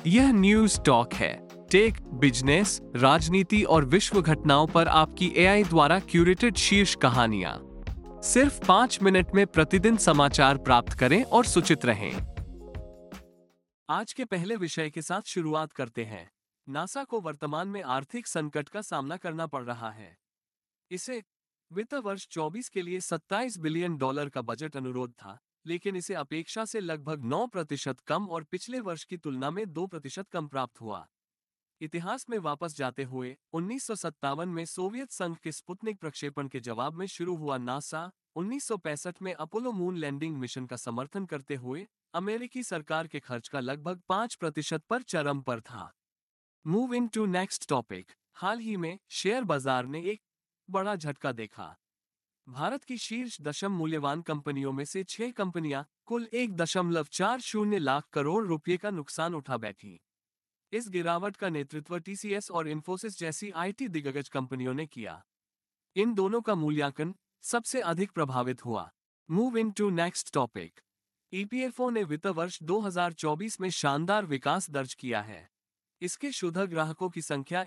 यह News Talk है। Tech, business, राजनीति और विश्व घटनाओं पर आपकी एआई द्वारा क्यूरेटेड शीर्ष कहानियां। सिर्फ 5 मिनट में प्रतिदिन समाचार प्राप्त करें और सूचित रहें। आज के पहले विषय के साथ शुरुआत करते हैं। नासा को वर्तमान में आर्थिक संकट का सामना करना पड़ रहा है। इसे वित्त वर्ष 24 के लिए $27 बिलियन का बजट अनुरोध था, लेकिन इसे अपेक्षा से लगभग 9% कम और पिछले वर्ष की तुलना में 2% कम प्राप्त हुआ। इतिहास में वापस जाते हुए 1957 में सोवियत संघ के स्पुतनिक प्रक्षेपण के जवाब में शुरू हुआ नासा 1965 में अपोलो मून लैंडिंग मिशन का समर्थन करते हुए अमेरिकी सरकार के खर्च का लगभग 5% पर चरम पर था। Move in to next topic. हाल ही में शेयर बाजार ने एक बड़ा झटका देखा। भारत की शीर्ष 10 मूल्यवान कंपनियों में से 6 कंपनियां कुल 1.40 लाख करोड़ रुपए का नुकसान उठा बैठी। इस गिरावट का नेतृत्व टीसीएस और इन्फोसिस जैसी आईटी दिग्गज कंपनियों ने किया। इन दोनों का मूल्यांकन सबसे अधिक प्रभावित हुआ। Move in to next topic. EPFO ने वित्त वर्ष 2024 में शानदार विकास दर्ज किया है। इसके शुद्ध ग्राहकों की संख्या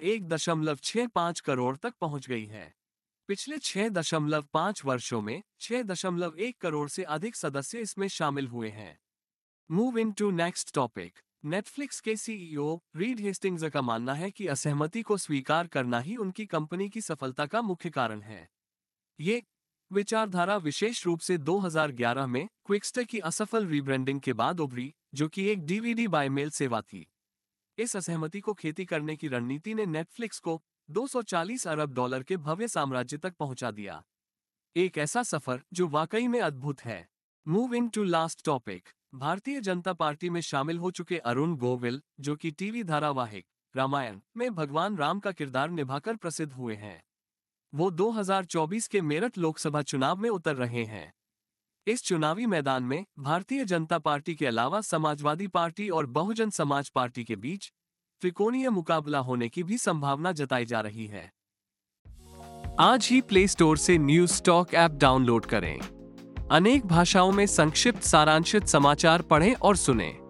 1.65 करोड़ तक पहुंच गई है। पिछले 6.5 वर्षों में 6.1 करोड़ से अधिक सदस्य इसमें शामिल हुए हैं। Move in to next topic. Netflix के सीईओ रीड हेस्टिंग्स का मानना है कि असहमति को स्वीकार करना ही उनकी कंपनी की सफलता का मुख्य कारण है। ये विचारधारा विशेष रूप से 2011 में क्विकस्टर की असफल रीब्रांडिंग के बाद उभरी, जो कि एक डीवीडी बाय मेल सेवा थी। इस असहमति को खेती करने की रणनीति ने नेटफ्लिक्स को $240 अरब के भव्य साम्राज्य तक पहुंचा दिया। एक ऐसा सफर जो वाकई में अद्भुत है। Move in to last topic. Bharatiya Janata party में शामिल हो चुके अरुण गोविल, जो कि टीवी धारावाहिक रामायण में भगवान राम का किरदार निभाकर प्रसिद्ध हुए हैं, वो 2024 के मेरठ लोकसभा चुनाव में उतर रहे हैं। इस चुनावी मैदान में भारतीय जनता पार्टी के अलावा समाजवादी पार्टी और बहुजन समाज पार्टी के बीच त्रिकोणीय मुकाबला होने की भी संभावना जताई जा रही है। आज ही प्ले स्टोर से न्यूज टॉक ऐप डाउनलोड करें। अनेक भाषाओं में संक्षिप्त सारांशित समाचार पढ़ें और सुनें।